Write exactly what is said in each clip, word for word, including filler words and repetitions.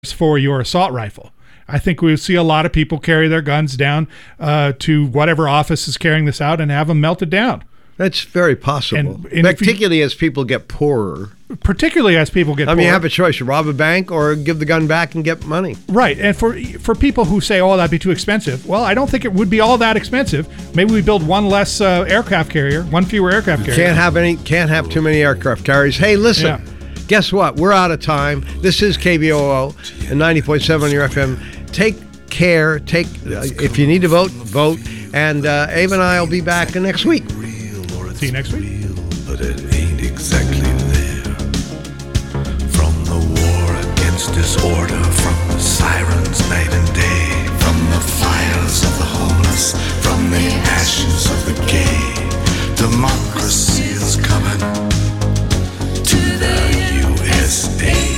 for your assault rifle. I think we'll see a lot of people carry their guns down uh, to whatever office is carrying this out and have them melted down. That's very possible, and, and particularly you, as people get poorer. Particularly as people get I poorer. mean, you have a choice. You rob a bank or give the gun back and get money. Right. And for for people who say, oh, that'd be too expensive, well, I don't think it would be all that expensive. Maybe we build one less uh, aircraft carrier, one fewer aircraft carrier. Can't have any. Can't have too many aircraft carriers. Hey, listen. Yeah. Guess what? We're out of time. This is K B O O and ninety point seven on your F M. Take care. Take uh, if you need to vote, vote. And uh, Abe and I will be back next week. See you next week. But it ain't exactly there. From the war against disorder, from the sirens night and day, from the fires of the homeless, from the ashes of the gay, democracy is coming to the U S A.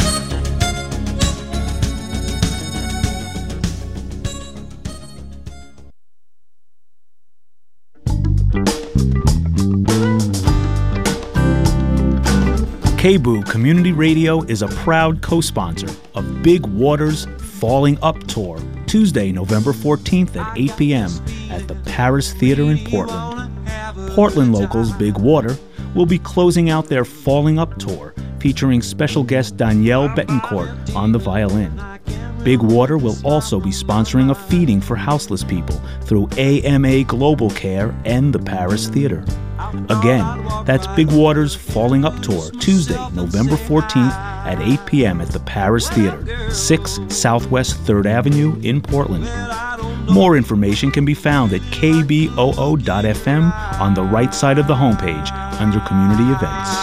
K B O O Community Radio is a proud co-sponsor of Big Water's Falling Up Tour, Tuesday, November fourteenth at eight p.m. at the Paris Theater in Portland. Portland locals Big Water will be closing out their Falling Up Tour, featuring special guest Danielle Betancourt on the violin. Big Water will also be sponsoring a feeding for houseless people through A M A Global Care and the Paris Theater. Again, that's Big Water's Falling Up Tour, Tuesday, November fourteenth at eight p.m. at the Paris Theater, six Southwest third Avenue in Portland. More information can be found at k b o o dot f m on the right side of the homepage under Community Events.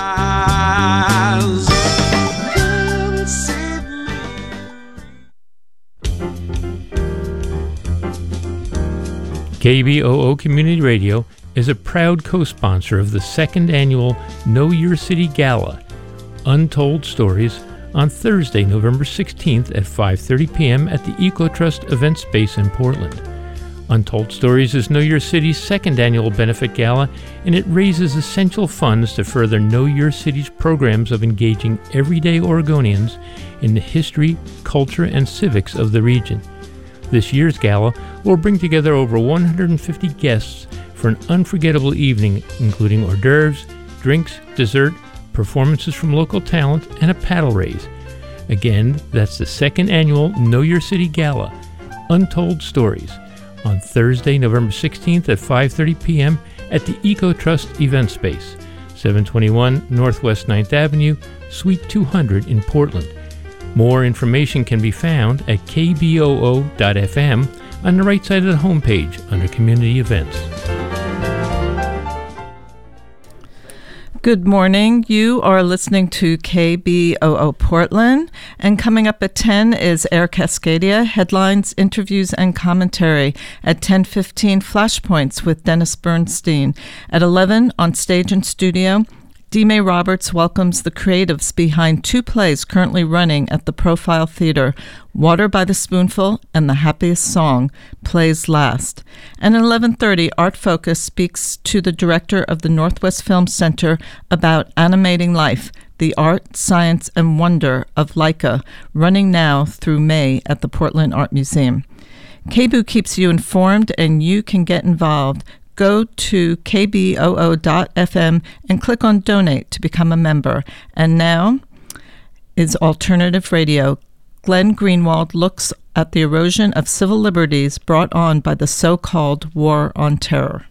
K B O O Community Radio is a proud co-sponsor of the second annual Know Your City Gala, Untold Stories, on Thursday, November sixteenth at five thirty p.m. at the EcoTrust Event Space in Portland. Untold Stories is Know Your City's second annual benefit gala, and it raises essential funds to further Know Your City's programs of engaging everyday Oregonians in the history, culture, and civics of the region. This year's gala will bring together over one hundred fifty guests for an unforgettable evening, including hors d'oeuvres, drinks, dessert, performances from local talent, and a paddle race. Again, that's the second annual Know Your City Gala, Untold Stories, on Thursday, November sixteenth at five thirty p.m. at the EcoTrust Event Space, seven twenty-one Northwest ninth Avenue, Suite two hundred in Portland. More information can be found at k b o o dot f m on the right side of the homepage under Community Events. Good morning. You are listening to K B O O Portland, and coming up at ten is Air Cascadia, headlines, interviews, and commentary. At ten fifteen, Flashpoints with Dennis Bernstein. At eleven, on stage and studio, D. May Roberts welcomes the creatives behind two plays currently running at the Profile Theater, Water by the Spoonful and The Happiest Song, plays last. And at eleven thirty, Art Focus speaks to the director of the Northwest Film Center about Animating Life, the art, science, and wonder of Laika, running now through May at the Portland Art Museum. K B O O keeps you informed, and you can get involved. Go to k b o o dot f m and click on Donate to become a member. And now is Alternative Radio. Glenn Greenwald looks at the erosion of civil liberties brought on by the so-called War on Terror.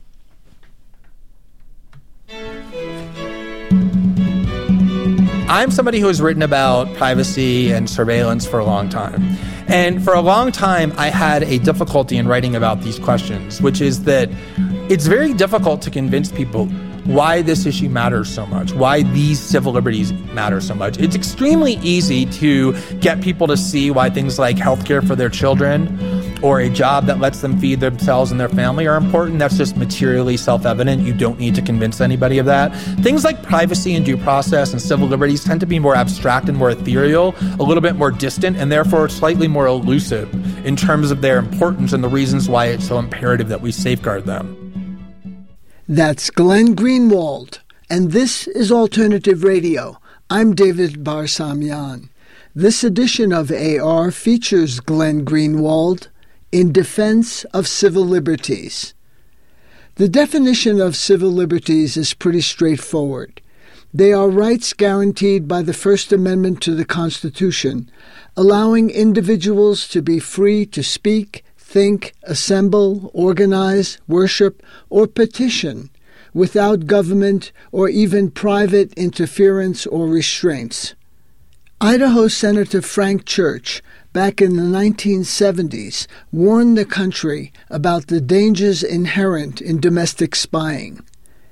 I'm somebody who has written about privacy and surveillance for a long time. And for a long time, I had a difficulty in writing about these questions, which is that it's very difficult to convince people why this issue matters so much, why these civil liberties matter so much. It's extremely easy to get people to see why things like healthcare for their children or a job that lets them feed themselves and their family are important. That's just materially self-evident. You don't need to convince anybody of that. Things like privacy and due process and civil liberties tend to be more abstract and more ethereal, a little bit more distant, and therefore slightly more elusive in terms of their importance and the reasons why it's so imperative that we safeguard them. That's Glenn Greenwald, and this is Alternative Radio. I'm David Barsamian. This edition of A R features Glenn Greenwald in defense of civil liberties. The definition of civil liberties is pretty straightforward. They are rights guaranteed by the First Amendment to the Constitution, allowing individuals to be free to speak, think, assemble, organize, worship, or petition without government or even private interference or restraints. Idaho Senator Frank Church, back in the nineteen seventies, warned the country about the dangers inherent in domestic spying.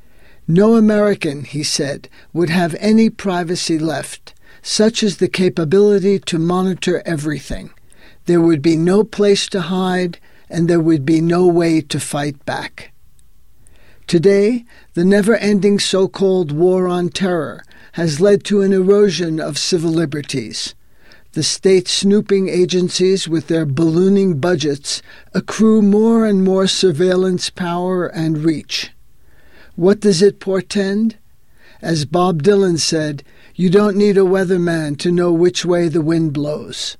No American, he said, would have any privacy left, such as the capability to monitor everything. There would be no place to hide, and there would be no way to fight back. Today, the never-ending so-called war on terror has led to an erosion of civil liberties. The state snooping agencies, with their ballooning budgets, accrue more and more surveillance power and reach. What does it portend? As Bob Dylan said, you don't need a weatherman to know which way the wind blows.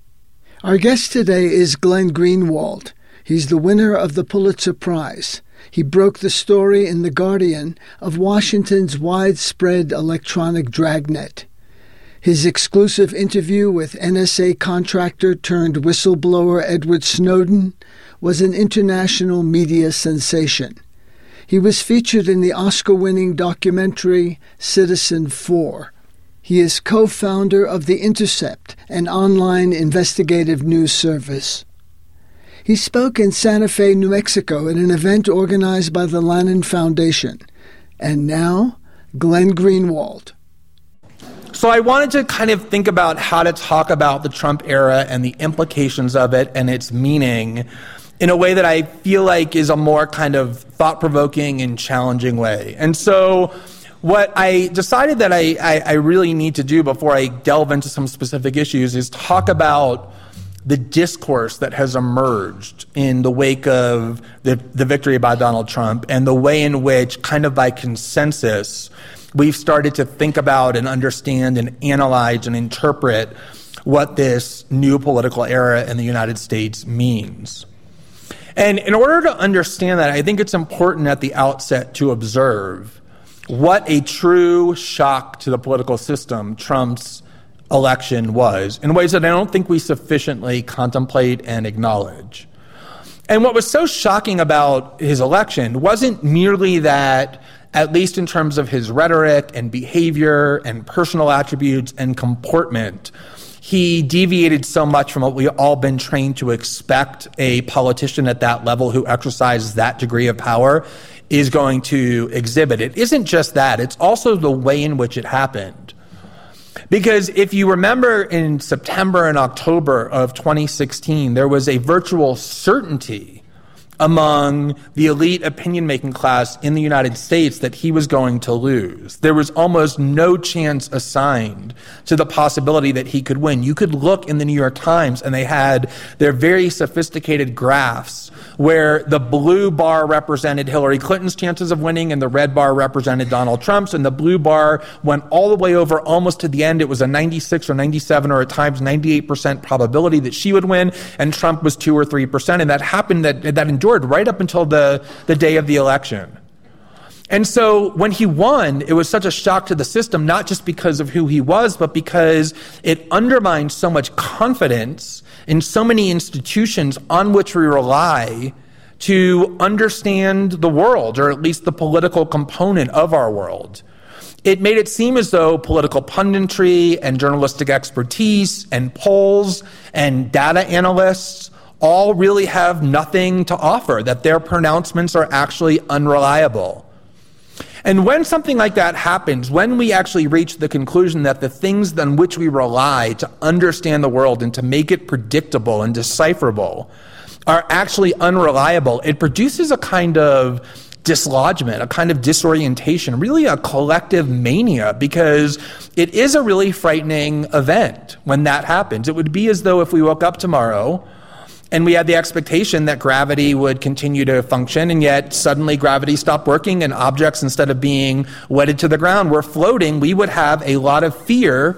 Our guest today is Glenn Greenwald. He's the winner of the Pulitzer Prize. He broke the story in The Guardian of Washington's widespread electronic dragnet. His exclusive interview with N S A contractor turned whistleblower Edward Snowden was an international media sensation. He was featured in the Oscar-winning documentary Citizen Four. He is co-founder of The Intercept, an online investigative news service. He spoke in Santa Fe, New Mexico, at an event organized by the Lannan Foundation. And now, Glenn Greenwald. So I wanted to kind of think about how to talk about the Trump era and the implications of it and its meaning in a way that I feel like is a more kind of thought-provoking and challenging way. And so what I decided that I, I, I really need to do before I delve into some specific issues is talk about the discourse that has emerged in the wake of the, the victory by Donald Trump and the way in which, kind of by consensus, we've started to think about and understand and analyze and interpret what this new political era in the United States means. And in order to understand that, I think it's important at the outset to observe what a true shock to the political system Trump's election was, in ways that I don't think we sufficiently contemplate and acknowledge. And what was so shocking about his election wasn't merely that, at least in terms of his rhetoric and behavior and personal attributes and comportment, he deviated so much from what we've all been trained to expect a politician at that level who exercises that degree of power is going to exhibit. It isn't just that, it's also the way in which it happened. Because if you remember in September and October of twenty sixteen, there was a virtual certainty among the elite opinion-making class in the United States that he was going to lose. There was almost no chance assigned to the possibility that he could win. You could look in the New York Times, and they had their very sophisticated graphs where the blue bar represented Hillary Clinton's chances of winning and the red bar represented Donald Trump's, and the blue bar went all the way over almost to the end. It was a ninety-six or ninety-seven or at times ninety-eight percent probability that she would win, and Trump was two or three percent, and that happened, that, that endured right up until the, the day of the election. And so when he won, it was such a shock to the system, not just because of who he was, but because it undermined so much confidence in so many institutions on which we rely to understand the world, or at least the political component of our world. It made it seem as though political punditry and journalistic expertise and polls and data analysts all really have nothing to offer, that their pronouncements are actually unreliable. And when something like that happens, when we actually reach the conclusion that the things on which we rely to understand the world and to make it predictable and decipherable are actually unreliable, it produces a kind of dislodgement, a kind of disorientation, really a collective mania, because it is a really frightening event when that happens. It would be as though if we woke up tomorrow and we had the expectation that gravity would continue to function, and yet suddenly gravity stopped working and objects, instead of being wedded to the ground, were floating. We would have a lot of fear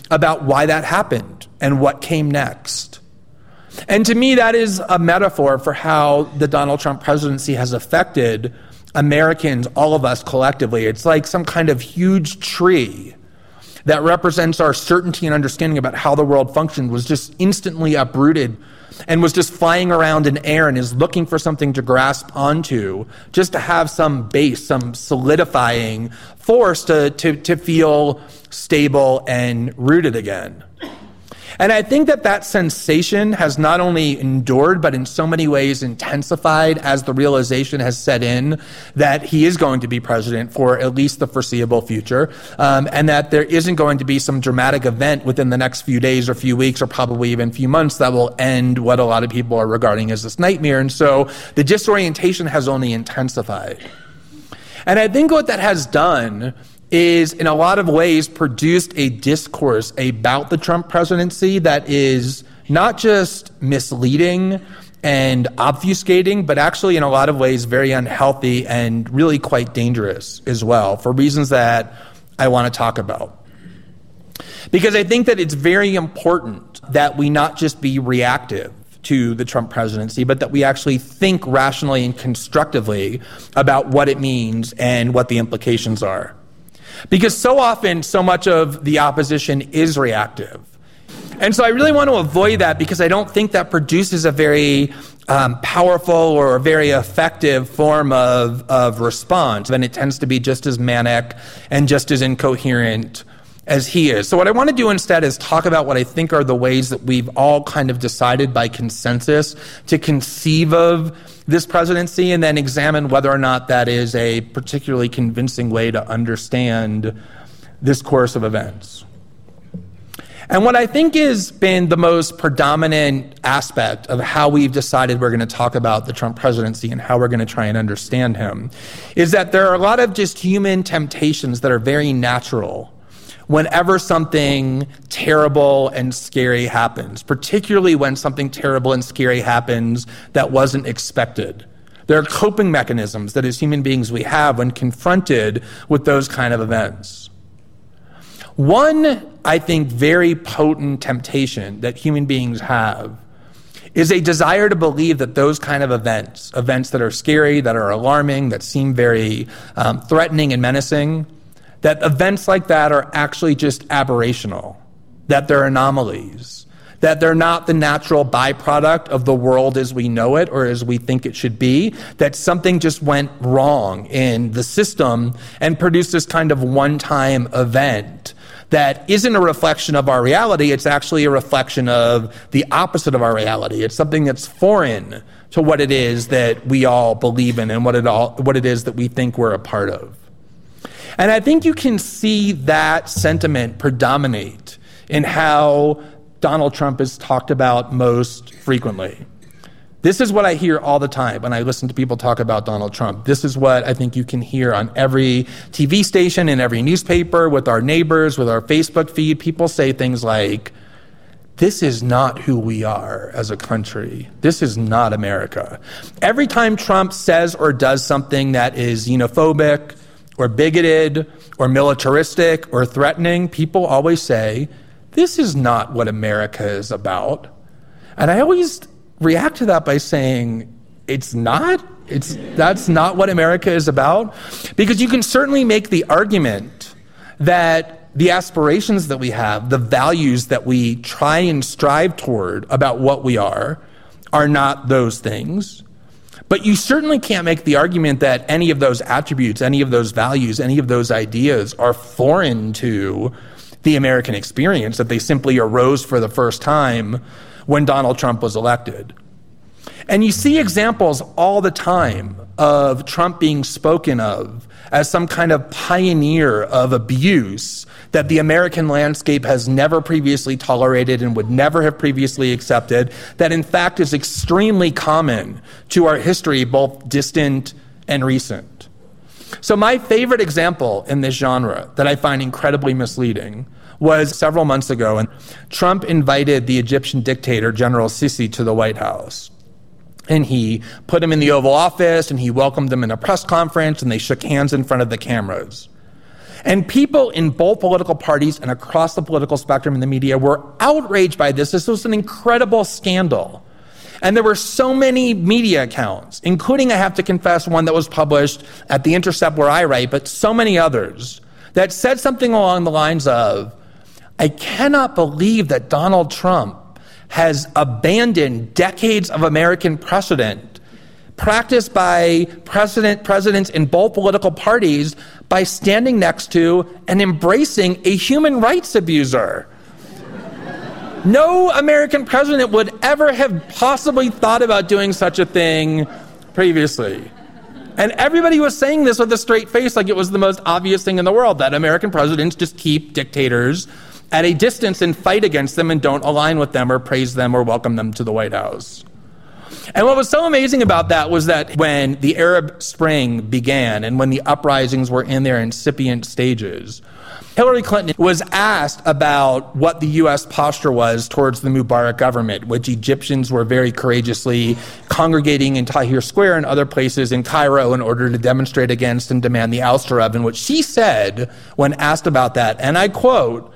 about why that happened and what came next. And to me, that is a metaphor for how the Donald Trump presidency has affected Americans, all of us collectively. It's like some kind of huge tree that represents our certainty and understanding about how the world functioned was just instantly uprooted and was just flying around in air and is looking for something to grasp onto, just to have some base, some solidifying force to, to, to feel stable and rooted again. And I think that that sensation has not only endured, but in so many ways intensified as the realization has set in that he is going to be president for at least the foreseeable future, um, and that there isn't going to be some dramatic event within the next few days or few weeks or probably even few months that will end what a lot of people are regarding as this nightmare. And so the disorientation has only intensified. And I think what that has done is in a lot of ways produced a discourse about the Trump presidency that is not just misleading and obfuscating, but actually in a lot of ways very unhealthy and really quite dangerous as well, for reasons that I want to talk about. Because I think that it's very important that we not just be reactive to the Trump presidency, but that we actually think rationally and constructively about what it means and what the implications are. Because so often, so much of the opposition is reactive. And so I really want to avoid that because I don't think that produces a very um, powerful or a very effective form of, of response. And it tends to be just as manic and just as incoherent as he is. So what I want to do instead is talk about what I think are the ways that we've all kind of decided by consensus to conceive of this presidency, and then examine whether or not that is a particularly convincing way to understand this course of events. And what I think has been the most predominant aspect of how we've decided we're going to talk about the Trump presidency and how we're going to try and understand him is that there are a lot of just human temptations that are very natural whenever something terrible and scary happens, particularly when something terrible and scary happens that wasn't expected. There are coping mechanisms that as human beings we have when confronted with those kind of events. One, I think, very potent temptation that human beings have is a desire to believe that those kind of events, events that are scary, that are alarming, that seem very um, threatening and menacing, that events like that are actually just aberrational, that they're anomalies, that they're not the natural byproduct of the world as we know it or as we think it should be, that something just went wrong in the system and produced this kind of one-time event that isn't a reflection of our reality. It's actually a reflection of the opposite of our reality. It's something that's foreign to what it is that we all believe in and what it all, what it is that we think we're a part of. And I think you can see that sentiment predominate in how Donald Trump is talked about most frequently. This is what I hear all the time when I listen to people talk about Donald Trump. This is what I think you can hear on every T V station, in every newspaper, with our neighbors, with our Facebook feed. People say things like, this is not who we are as a country. This is not America. Every time Trump says or does something that is xenophobic or bigoted or militaristic or threatening, people always say, this is not what America is about. And I always react to that by saying, it's not? It's that's not what America is about? Because you can certainly make the argument that the aspirations that we have, the values that we try and strive toward about what we are, are not those things. But you certainly can't make the argument that any of those attributes, any of those values, any of those ideas are foreign to the American experience, that they simply arose for the first time when Donald Trump was elected. And you see examples all the time of Trump being spoken of as some kind of pioneer of abuse that the American landscape has never previously tolerated and would never have previously accepted, that in fact is extremely common to our history, both distant and recent. So my favorite example in this genre that I find incredibly misleading was several months ago, and Trump invited the Egyptian dictator, General Sisi, to the White House. And he put him in the Oval Office, and he welcomed him in a press conference, and they shook hands in front of the cameras. And people in both political parties and across the political spectrum in the media were outraged by this. This was an incredible scandal. And there were so many media accounts, including, I have to confess, one that was published at The Intercept where I write, but so many others, that said something along the lines of, I cannot believe that Donald Trump has abandoned decades of American precedent practiced by president, presidents in both political parties by standing next to and embracing a human rights abuser. No American president would ever have possibly thought about doing such a thing previously. And everybody was saying this with a straight face, like it was the most obvious thing in the world, that American presidents just keep dictators at a distance and fight against them and don't align with them or praise them or welcome them to the White House. And what was so amazing about that was that when the Arab Spring began and when the uprisings were in their incipient stages, Hillary Clinton was asked about what the U S posture was towards the Mubarak government, which Egyptians were very courageously congregating in Tahrir Square and other places in Cairo in order to demonstrate against and demand the ouster of. And what she said when asked about that, and I quote,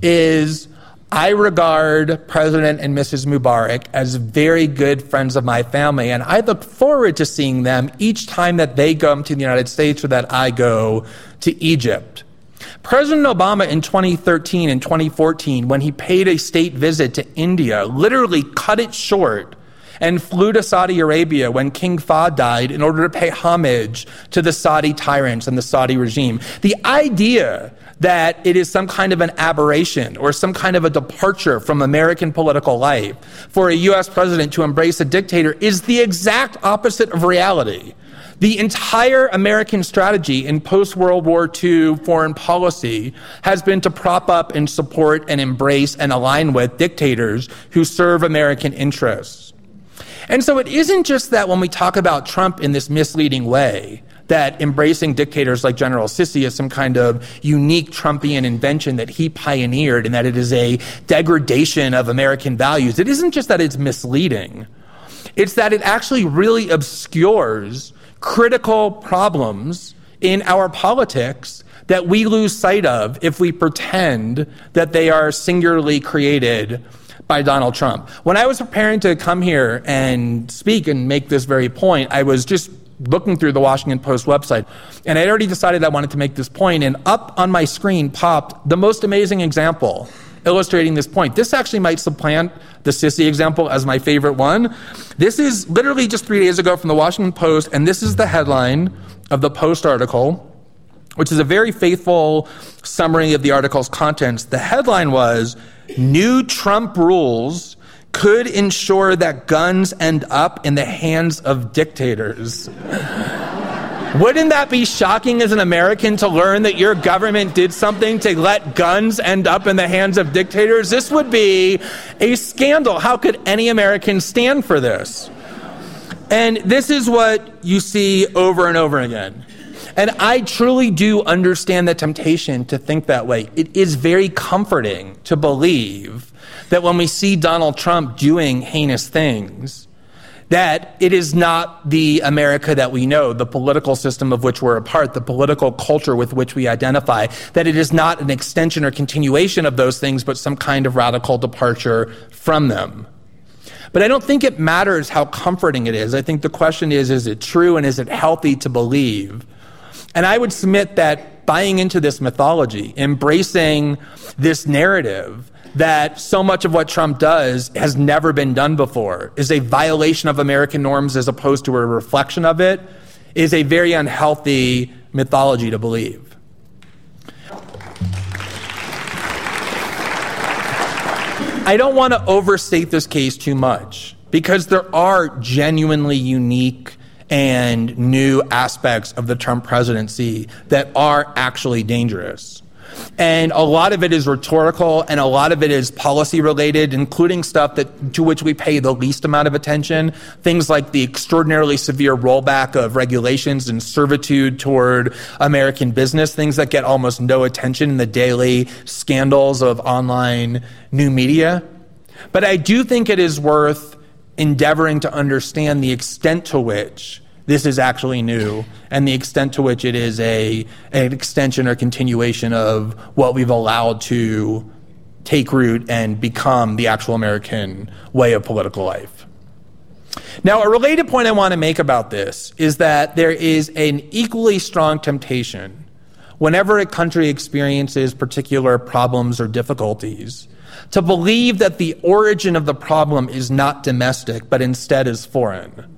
is, I regard President and Missus Mubarak as very good friends of my family, and I look forward to seeing them each time that they come to the United States or that I go to Egypt. President Obama in twenty thirteen and twenty fourteen, when he paid a state visit to India, literally cut it short and flew to Saudi Arabia when King Fahd died in order to pay homage to the Saudi tyrants and the Saudi regime. The idea that it is some kind of an aberration or some kind of a departure from American political life for a U S president to embrace a dictator is the exact opposite of reality. The entire American strategy in post-World War Two foreign policy has been to prop up and support and embrace and align with dictators who serve American interests. And so it isn't just that when we talk about Trump in this misleading way, that embracing dictators like General Sisi is some kind of unique Trumpian invention that he pioneered and that it is a degradation of American values. It isn't just that it's misleading. It's that it actually really obscures critical problems in our politics that we lose sight of if we pretend that they are singularly created by Donald Trump. When I was preparing to come here and speak and make this very point, I was just looking through the Washington Post website, and I'd already decided I wanted to make this point, and up on my screen popped the most amazing example illustrating this point. This actually might supplant the Sisi example as my favorite one. This is literally just three days ago from the Washington Post, and this is the headline of the Post article, which is a very faithful summary of the article's contents. The headline was, "New Trump rules could ensure that guns end up in the hands of dictators." Wouldn't that be shocking as an American to learn that your government did something to let guns end up in the hands of dictators? This would be a scandal. How could any American stand for this? And this is what you see over and over again. And I truly do understand the temptation to think that way. It is very comforting to believe that when we see Donald Trump doing heinous things, that it is not the America that we know, the political system of which we're a part, the political culture with which we identify, that it is not an extension or continuation of those things, but some kind of radical departure from them. But I don't think it matters how comforting it is. I think the question is, is it true and is it healthy to believe? And I would submit that buying into this mythology, embracing this narrative that so much of what Trump does has never been done before, is a violation of American norms as opposed to a reflection of it, is a very unhealthy mythology to believe. I don't want to overstate this case too much, because there are genuinely unique and new aspects of the Trump presidency that are actually dangerous. And a lot of it is rhetorical, and a lot of it is policy related, including stuff that to which we pay the least amount of attention. Things like the extraordinarily severe rollback of regulations and servitude toward American business, things that get almost no attention in the daily scandals of online new media. But I do think it is worth endeavoring to understand the extent to which this is actually new, and the extent to which it is a an extension or continuation of what we've allowed to take root and become the actual American way of political life. Now, a related point I want to make about this is that there is an equally strong temptation whenever a country experiences particular problems or difficulties to believe that the origin of the problem is not domestic, but instead is foreign.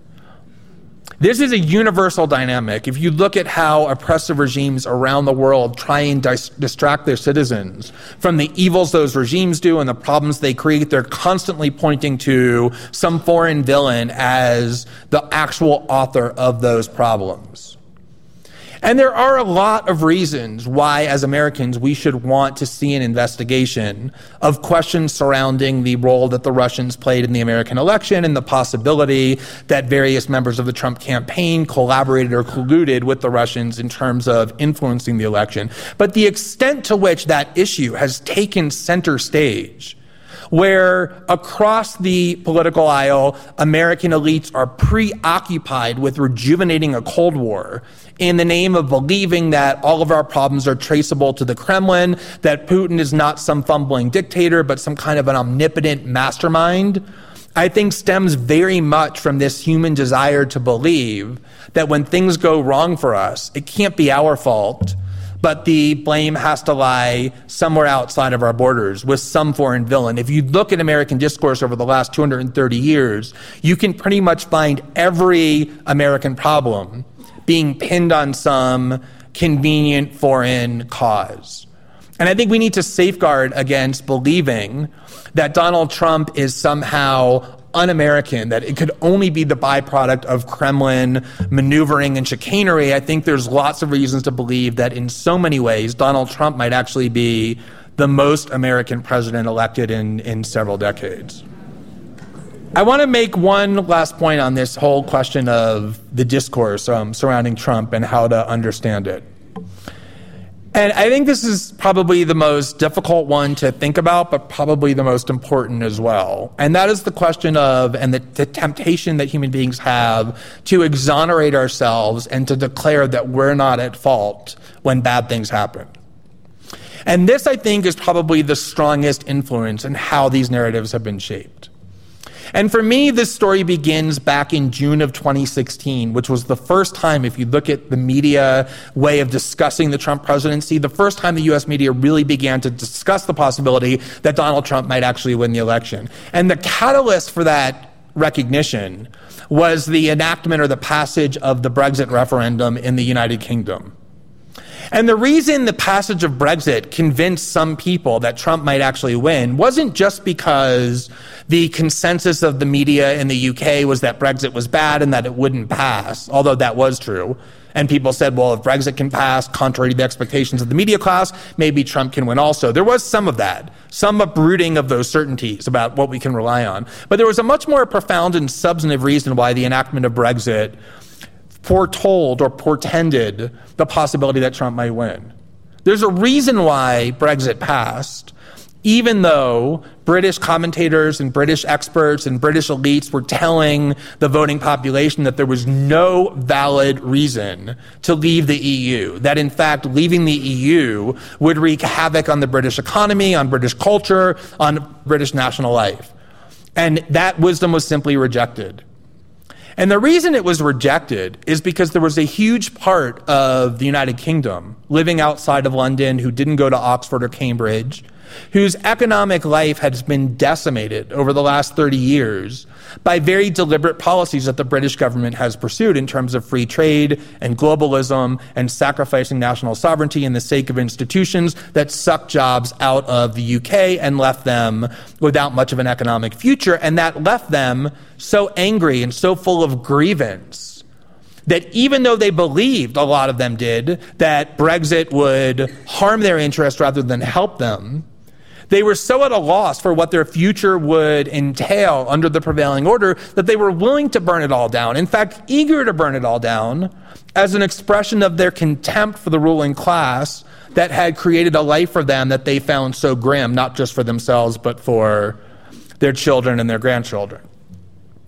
This is a universal dynamic. If you look at how oppressive regimes around the world try and dis- distract their citizens from the evils those regimes do and the problems they create, they're constantly pointing to some foreign villain as the actual author of those problems. And there are a lot of reasons why, as Americans, we should want to see an investigation of questions surrounding the role that the Russians played in the American election and the possibility that various members of the Trump campaign collaborated or colluded with the Russians in terms of influencing the election. But the extent to which that issue has taken center stage, where across the political aisle, American elites are preoccupied with rejuvenating a Cold War in the name of believing that all of our problems are traceable to the Kremlin, that Putin is not some fumbling dictator, but some kind of an omnipotent mastermind, I think stems very much from this human desire to believe that when things go wrong for us, it can't be our fault, but the blame has to lie somewhere outside of our borders with some foreign villain. If you look at American discourse over the last two hundred thirty years, you can pretty much find every American problem being pinned on some convenient foreign cause. And I think we need to safeguard against believing that Donald Trump is somehow un-American, that it could only be the byproduct of Kremlin maneuvering and chicanery. I think there's lots of reasons to believe that in so many ways, Donald Trump might actually be the most American president elected in, in several decades. I want to make one last point on this whole question of the discourse um, surrounding Trump and how to understand it. And I think this is probably the most difficult one to think about, but probably the most important as well. And that is the question of, and the, the temptation that human beings have to exonerate ourselves and to declare that we're not at fault when bad things happen. And this, I think, is probably the strongest influence in how these narratives have been shaped. And for me, this story begins back in June of twenty sixteen, which was the first time, if you look at the media way of discussing the Trump presidency, the first time the U S media really began to discuss the possibility that Donald Trump might actually win the election. And the catalyst for that recognition was the enactment or the passage of the Brexit referendum in the United Kingdom. And the reason the passage of Brexit convinced some people that Trump might actually win wasn't just because the consensus of the media in the U K was that Brexit was bad and that it wouldn't pass, although that was true. And people said, well, if Brexit can pass, contrary to the expectations of the media class, maybe Trump can win also. There was some of that, some uprooting of those certainties about what we can rely on. But there was a much more profound and substantive reason why the enactment of Brexit foretold or portended the possibility that Trump might win. There's a reason why Brexit passed, even though British commentators and British experts and British elites were telling the voting population that there was no valid reason to leave the E U, that in fact leaving the E U would wreak havoc on the British economy, on British culture, on British national life. And that wisdom was simply rejected. And the reason it was rejected is because there was a huge part of the United Kingdom living outside of London who didn't go to Oxford or Cambridge, whose economic life has been decimated over the last thirty years by very deliberate policies that the British government has pursued in terms of free trade and globalism and sacrificing national sovereignty in the sake of institutions that suck jobs out of the U K and left them without much of an economic future. And that left them so angry and so full of grievance that even though they believed, a lot of them did, that Brexit would harm their interests rather than help them, they were so at a loss for what their future would entail under the prevailing order that they were willing to burn it all down. In fact, eager to burn it all down as an expression of their contempt for the ruling class that had created a life for them that they found so grim, not just for themselves, but for their children and their grandchildren.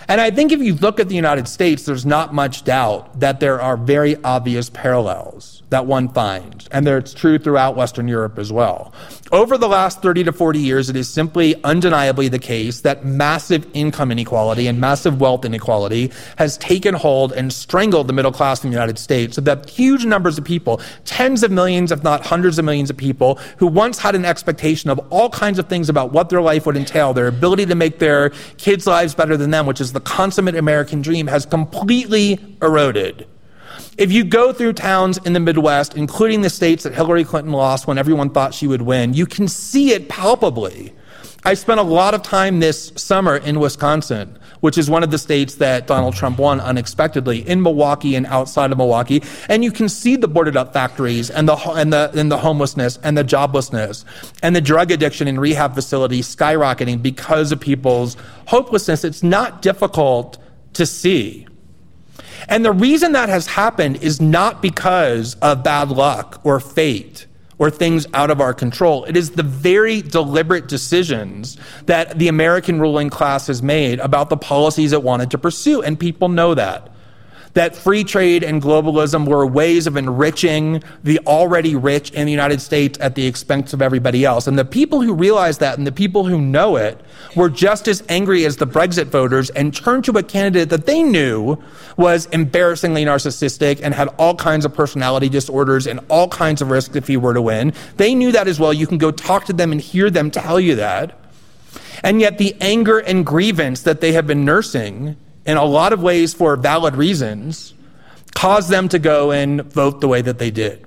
And I think if you look at the United States, there's not much doubt that there are very obvious parallels that one finds, and it's true throughout Western Europe as well. Over the last thirty to forty years, it is simply undeniably the case that massive income inequality and massive wealth inequality has taken hold and strangled the middle class in the United States, so that huge numbers of people, tens of millions, if not hundreds of millions of people, who once had an expectation of all kinds of things about what their life would entail, their ability to make their kids' lives better than them, which is the consummate American dream, has completely eroded. If you go through towns in the Midwest, including the states that Hillary Clinton lost when everyone thought she would win, you can see it palpably. I spent a lot of time this summer in Wisconsin, which is one of the states that Donald Trump won unexpectedly, in Milwaukee and outside of Milwaukee, and you can see the boarded up factories and the and the and the homelessness and the joblessness and the drug addiction in rehab facilities skyrocketing because of people's hopelessness. It's not difficult to see. And the reason that has happened is not because of bad luck or fate or things out of our control. It is the very deliberate decisions that the American ruling class has made about the policies it wanted to pursue, and people know that. That free trade and globalism were ways of enriching the already rich in the United States at the expense of everybody else. And the people who realize that and the people who know it were just as angry as the Brexit voters and turned to a candidate that they knew was embarrassingly narcissistic and had all kinds of personality disorders and all kinds of risks if he were to win. They knew that as well. You can go talk to them and hear them tell you that. And yet the anger and grievance that they have been nursing, in a lot of ways for valid reasons, caused them to go and vote the way that they did.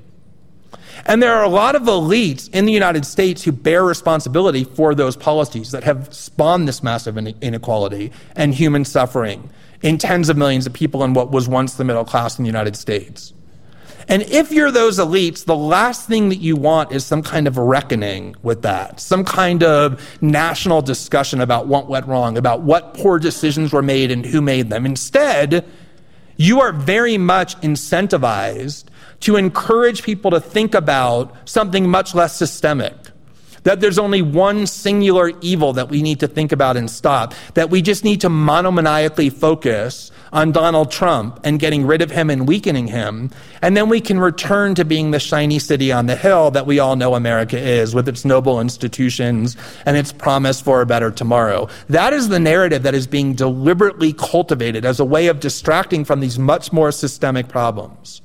And there are a lot of elites in the United States who bear responsibility for those policies that have spawned this massive inequality and human suffering in tens of millions of people in what was once the middle class in the United States. And if you're those elites, the last thing that you want is some kind of reckoning with that, some kind of national discussion about what went wrong, about what poor decisions were made and who made them. Instead, you are very much incentivized to encourage people to think about something much less systemic, that there's only one singular evil that we need to think about and stop, that we just need to monomaniacally focus on Donald Trump and getting rid of him and weakening him, and then we can return to being the shiny city on the hill that we all know America is, with its noble institutions and its promise for a better tomorrow. That is the narrative that is being deliberately cultivated as a way of distracting from these much more systemic problems.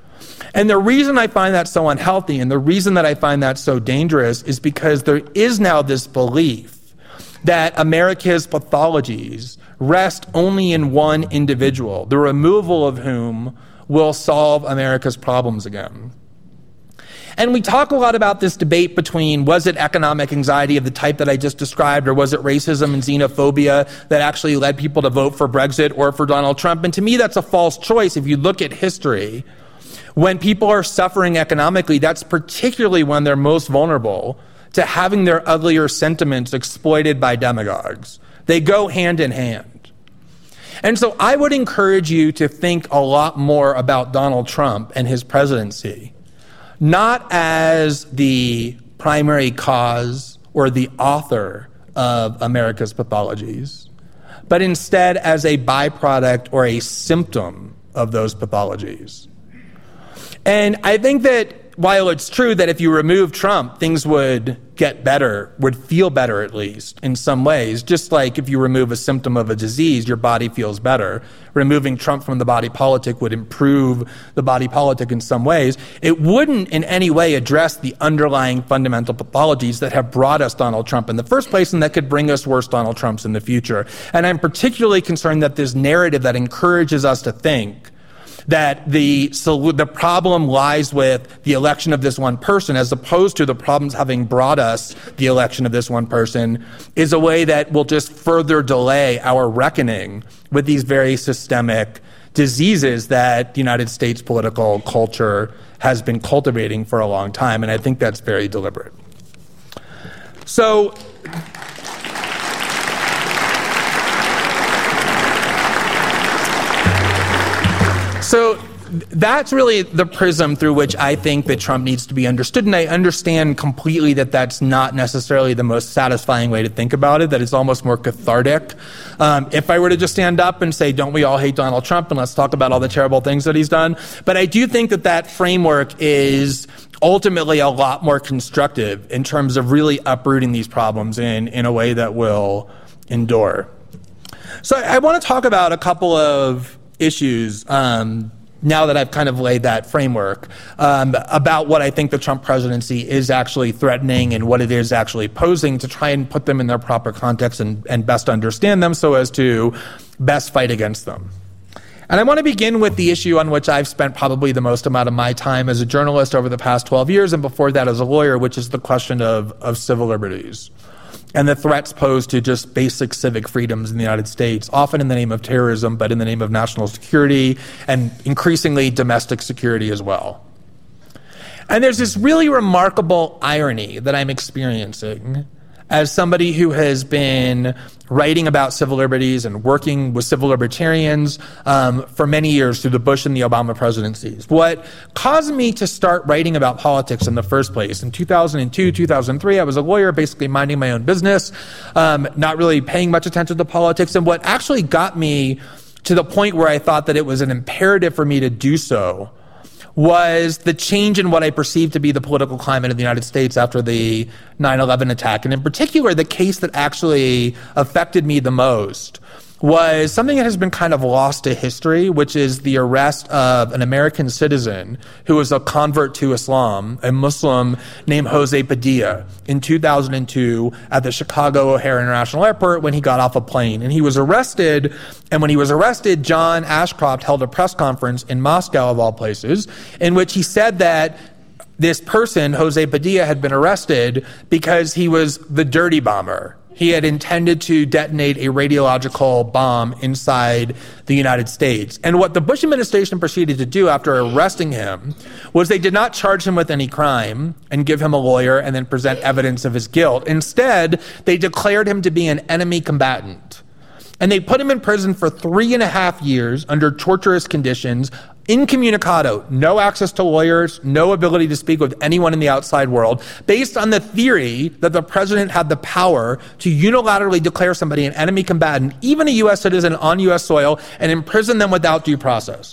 And the reason I find that so unhealthy and the reason that I find that so dangerous is because there is now this belief that America's pathologies rest only in one individual, the removal of whom will solve America's problems again. And we talk a lot about this debate between, was it economic anxiety of the type that I just described, or was it racism and xenophobia that actually led people to vote for Brexit or for Donald Trump? And to me, that's a false choice. If you look at history, when people are suffering economically, that's particularly when they're most vulnerable to having their uglier sentiments exploited by demagogues. They go hand in hand. And so I would encourage you to think a lot more about Donald Trump and his presidency, not as the primary cause or the author of America's pathologies, but instead as a byproduct or a symptom of those pathologies. And I think that while it's true that if you remove Trump, things would get better, would feel better at least in some ways, just like if you remove a symptom of a disease, your body feels better. Removing Trump from the body politic would improve the body politic in some ways. It wouldn't in any way address the underlying fundamental pathologies that have brought us Donald Trump in the first place and that could bring us worse Donald Trumps in the future. And I'm particularly concerned that this narrative that encourages us to think that the so the problem lies with the election of this one person as opposed to the problems having brought us the election of this one person is a way that will just further delay our reckoning with these very systemic diseases that the United States political culture has been cultivating for a long time. And I think that's very deliberate. So So that's really the prism through which I think that Trump needs to be understood. And I understand completely that that's not necessarily the most satisfying way to think about it, that it's almost more cathartic. Um, if I were to just stand up and say, don't we all hate Donald Trump, and let's talk about all the terrible things that he's done. But I do think that that framework is ultimately a lot more constructive in terms of really uprooting these problems in, in a way that will endure. So I, I want to talk about a couple of issues um, now that I've kind of laid that framework um, about what I think the Trump presidency is actually threatening and what it is actually posing, to try and put them in their proper context and, and best understand them so as to best fight against them. And I want to begin with the issue on which I've spent probably the most amount of my time as a journalist over the past twelve years, and before that as a lawyer, which is the question of, of civil liberties and the threats posed to just basic civic freedoms in the United States, often in the name of terrorism, but in the name of national security and increasingly domestic security as well. And there's this really remarkable irony that I'm experiencing as somebody who has been writing about civil liberties and working with civil libertarians um, for many years through the Bush and the Obama presidencies. What caused me to start writing about politics in the first place, in two thousand two, two thousand three, I was a lawyer basically minding my own business, um, not really paying much attention to politics. And what actually got me to the point where I thought that it was an imperative for me to do so was the change in what I perceived to be the political climate of the United States after the nine eleven attack. And in particular, the case that actually affected me the most was something that has been kind of lost to history, which is the arrest of an American citizen who was a convert to Islam, a Muslim named Jose Padilla, in two thousand two at the Chicago O'Hare International Airport when he got off a plane. And he was arrested, and when he was arrested, John Ashcroft held a press conference in Moscow, of all places, in which he said that this person, Jose Padilla, had been arrested because he was the dirty bomber. He had intended to detonate a radiological bomb inside the United States. And what the Bush administration proceeded to do after arresting him was they did not charge him with any crime and give him a lawyer and then present evidence of his guilt. Instead, they declared him to be an enemy combatant. And they put him in prison for three and a half years under torturous conditions, incommunicado, no access to lawyers, no ability to speak with anyone in the outside world, based on the theory that the president had the power to unilaterally declare somebody an enemy combatant, even a U S citizen on U S soil, and imprison them without due process.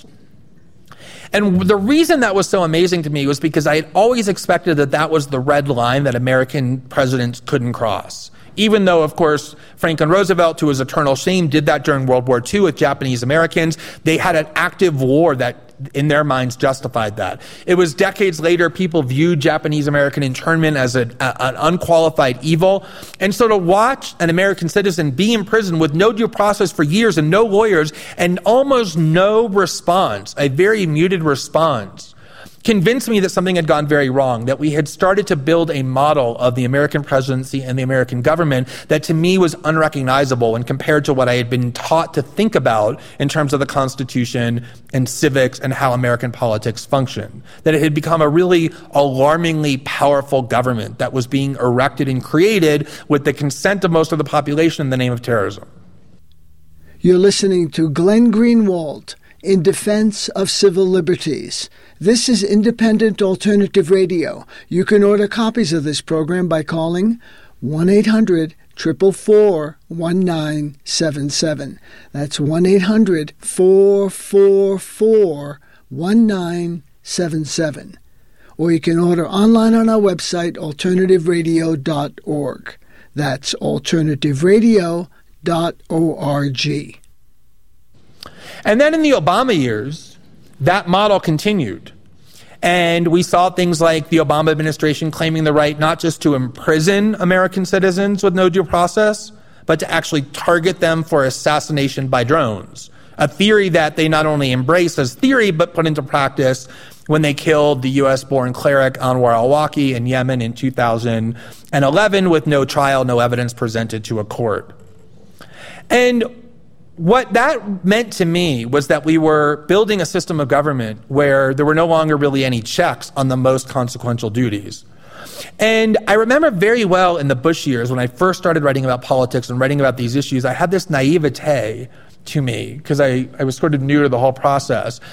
And the reason that was so amazing to me was because I had always expected that that was the red line that American presidents couldn't cross. Even though, of course, Franklin Roosevelt, to his eternal shame, did that during World War Two with Japanese Americans, they had an active war that, in their minds, justified that. It was decades later, people viewed Japanese American internment as a, a, an unqualified evil. And so to watch an American citizen be in prison with no due process for years and no lawyers and almost no response, a very muted response, convinced me that something had gone very wrong, that we had started to build a model of the American presidency and the American government that to me was unrecognizable when compared to what I had been taught to think about in terms of the Constitution and civics and how American politics function. That it had become a really alarmingly powerful government that was being erected and created with the consent of most of the population in the name of terrorism. You're listening to Glenn Greenwald in defense of civil liberties. This is Independent Alternative Radio. You can order copies of this program by calling one eight hundred, four four four, one nine seven seven. That's one eight hundred, four four four, one nine seven seven. Or you can order online on our website, alternative radio dot org. That's alternative radio dot org. And then in the Obama years, that model continued. And we saw things like the Obama administration claiming the right not just to imprison American citizens with no due process, but to actually target them for assassination by drones. A theory that they not only embraced as theory, but put into practice when they killed the U S-born cleric Anwar al-Awlaki in Yemen in two thousand eleven with no trial, no evidence presented to a court. And what that meant to me was that we were building a system of government where there were no longer really any checks on the most consequential duties. And I remember very well in the Bush years when I first started writing about politics and writing about these issues, I had this naivete to me because I, I was sort of new to the whole process.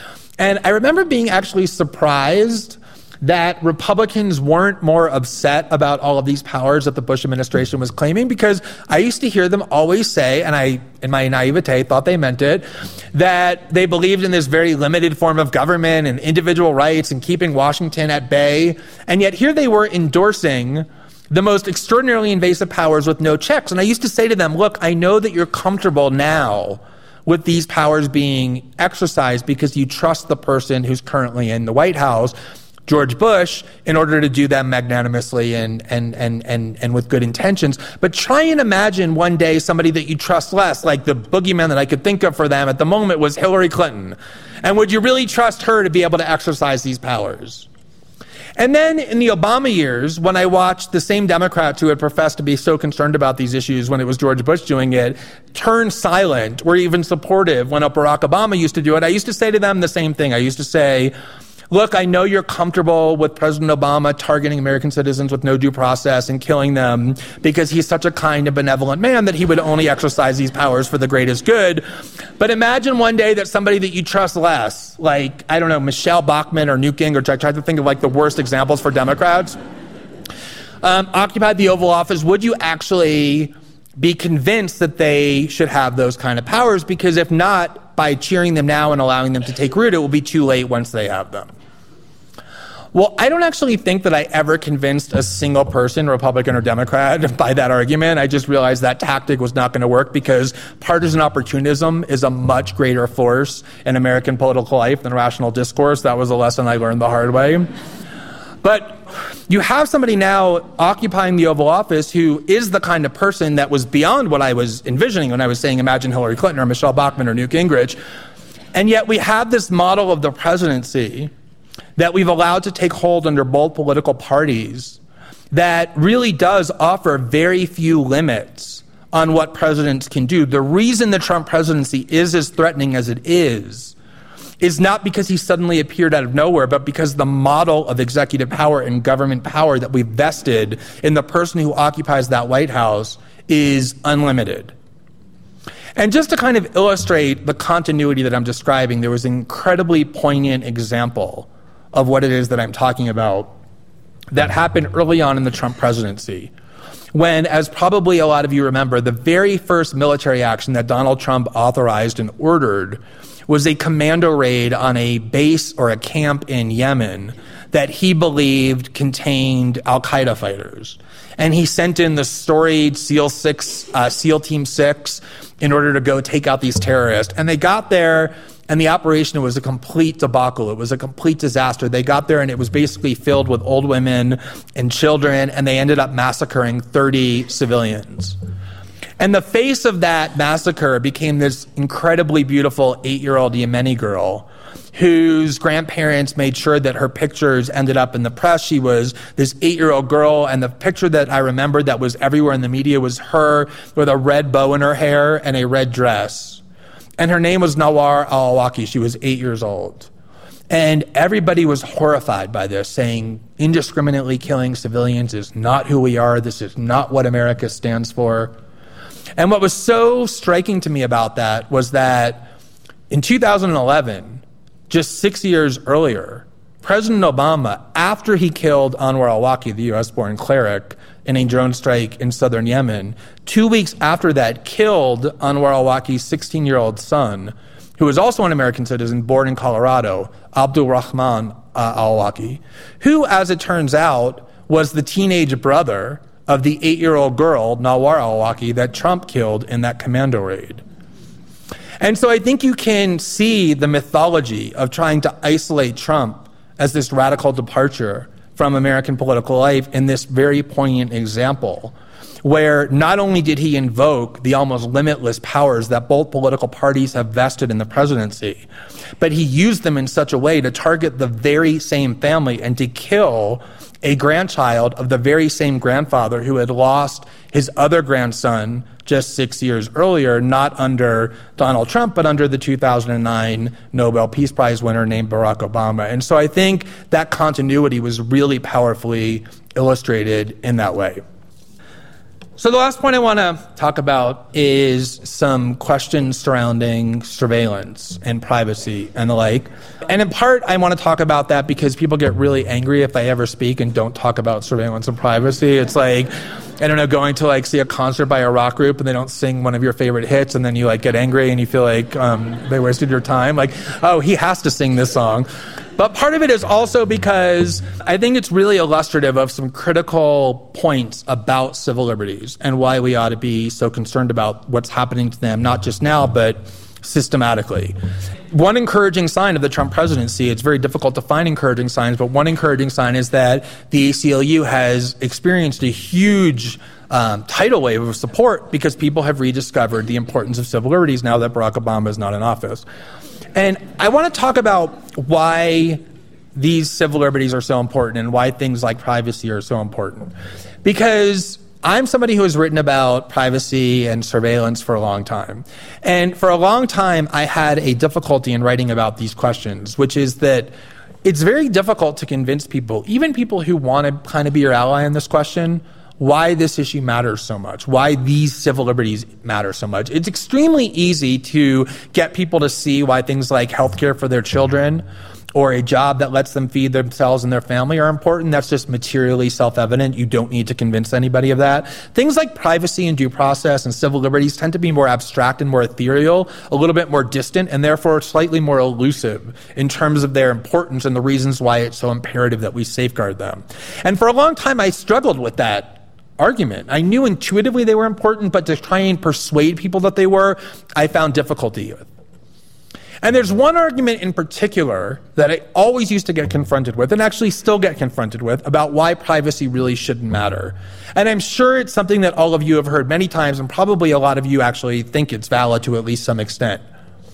And I remember being actually surprised that Republicans weren't more upset about all of these powers that the Bush administration was claiming, because I used to hear them always say, and I, in my naivete, thought they meant it, that they believed in this very limited form of government and individual rights and keeping Washington at bay. And yet here they were endorsing the most extraordinarily invasive powers with no checks. And I used to say to them, look, I know that you're comfortable now with these powers being exercised because you trust the person who's currently in the White House, George Bush, in order to do them magnanimously and, and, and, and, and with good intentions. But try and imagine one day somebody that you trust less, like the boogeyman that I could think of for them at the moment was Hillary Clinton. And would you really trust her to be able to exercise these powers? And then in the Obama years, when I watched the same Democrats who had professed to be so concerned about these issues when it was George Bush doing it, turn silent, or even supportive when Barack Obama used to do it, I used to say to them the same thing. I used to say, look, I know you're comfortable with President Obama targeting American citizens with no due process and killing them because he's such a kind and benevolent man that he would only exercise these powers for the greatest good. But imagine one day that somebody that you trust less, like, I don't know, Michelle Bachmann or Newt Gingrich, I tried to think of like the worst examples for Democrats, um, occupied the Oval Office. Would you actually be convinced that they should have those kind of powers? Because if not, by cheering them now and allowing them to take root, it will be too late once they have them. Well, I don't actually think that I ever convinced a single person, Republican or Democrat, by that argument. I just realized that tactic was not going to work because partisan opportunism is a much greater force in American political life than rational discourse. That was a lesson I learned the hard way. But you have somebody now occupying the Oval Office who is the kind of person that was beyond what I was envisioning when I was saying imagine Hillary Clinton or Michelle Bachmann or Newt Gingrich. And yet we have this model of the presidency that we've allowed to take hold under both political parties that really does offer very few limits on what presidents can do. The reason the Trump presidency is as threatening as it is is not because he suddenly appeared out of nowhere, but because the model of executive power and government power that we've vested in the person who occupies that White House is unlimited. And just to kind of illustrate the continuity that I'm describing, there was an incredibly poignant example of what it is that I'm talking about that happened early on in the Trump presidency, when, as probably a lot of you remember, the very first military action that Donald Trump authorized and ordered was a commando raid on a base or a camp in Yemen that he believed contained Al-Qaeda fighters. And he sent in the storied SEAL six, uh, SEAL Team six in order to go take out these terrorists. And they got there, and the operation was a complete debacle. It was a complete disaster. They got there, and it was basically filled with old women and children, and they ended up massacring thirty civilians. And the face of that massacre became this incredibly beautiful eight-year-old Yemeni girl whose grandparents made sure that her pictures ended up in the press. She was this eight-year-old girl, and the picture that I remembered that was everywhere in the media was her with a red bow in her hair and a red dress. And her name was Nawar al-Awlaki. She was eight years old. And everybody was horrified by this, saying indiscriminately killing civilians is not who we are. This is not what America stands for. And what was so striking to me about that was that in two thousand eleven, just six years earlier, President Obama, after he killed Anwar al-Awlaki, the U S-born cleric, in a drone strike in southern Yemen, two weeks after that, killed Anwar al-Awlaki's sixteen-year-old son, who was also an American citizen born in Colorado, Abdul Rahman uh, al-Awlaki, who, as it turns out, was the teenage brother of the eight-year-old girl, Nawar al-Awlaki, that Trump killed in that commando raid. And so I think you can see the mythology of trying to isolate Trump as this radical departure from American political life in this very poignant example, where not only did he invoke the almost limitless powers that both political parties have vested in the presidency, but he used them in such a way to target the very same family and to kill a grandchild of the very same grandfather who had lost his other grandson just six years earlier, not under Donald Trump, but under the two thousand nine Nobel Peace Prize winner named Barack Obama. And so I think that continuity was really powerfully illustrated in that way. So the last point I want to talk about is some questions surrounding surveillance and privacy and the like. And in part, I want to talk about that because people get really angry if I ever speak and don't talk about surveillance and privacy. It's like, I don't know, going to like see a concert by a rock group and they don't sing one of your favorite hits, and then you like get angry and you feel like um, they wasted your time. Like, oh, he has to sing this song. But part of it is also because I think it's really illustrative of some critical points about civil liberties and why we ought to be so concerned about what's happening to them, not just now, but systematically. One encouraging sign of the Trump presidency, it's very difficult to find encouraging signs, but one encouraging sign is that the A C L U has experienced a huge um, tidal wave of support because people have rediscovered the importance of civil liberties now that Barack Obama is not in office. And I want to talk about why these civil liberties are so important and why things like privacy are so important. Because I'm somebody who has written about privacy and surveillance for a long time. And for a long time, I had a difficulty in writing about these questions, which is that it's very difficult to convince people, even people who want to kind of be your ally in this question, why this issue matters so much, why these civil liberties matter so much. It's extremely easy to get people to see why things like healthcare for their children or a job that lets them feed themselves and their family are important. That's just materially self-evident. You don't need to convince anybody of that. Things like privacy and due process and civil liberties tend to be more abstract and more ethereal, a little bit more distant, and therefore slightly more elusive in terms of their importance and the reasons why it's so imperative that we safeguard them. And for a long time, I struggled with that argument. I knew intuitively they were important, but to try and persuade people that they were, I found difficulty with. And there's one argument in particular that I always used to get confronted with, and actually still get confronted with, about why privacy really shouldn't matter. And I'm sure it's something that all of you have heard many times, and probably a lot of you actually think it's valid to at least some extent.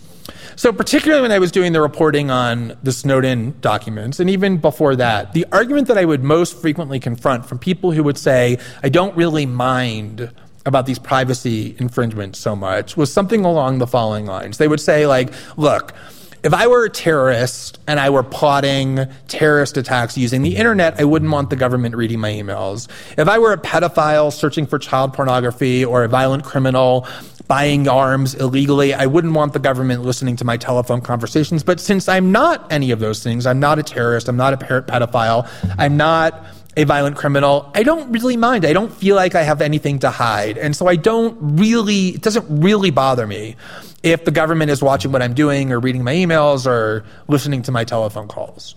So particularly when I was doing the reporting on the Snowden documents, and even before that, the argument that I would most frequently confront from people who would say, I don't really mind about these privacy infringements so much, was something along the following lines. They would say, like, look, if I were a terrorist and I were plotting terrorist attacks using the internet, I wouldn't want the government reading my emails. If I were a pedophile searching for child pornography or a violent criminal buying arms illegally, I wouldn't want the government listening to my telephone conversations. But since I'm not any of those things, I'm not a terrorist, I'm not a pedophile, I'm not a violent criminal, I don't really mind. I don't feel like I have anything to hide. And so I don't really, it doesn't really bother me if the government is watching what I'm doing or reading my emails or listening to my telephone calls.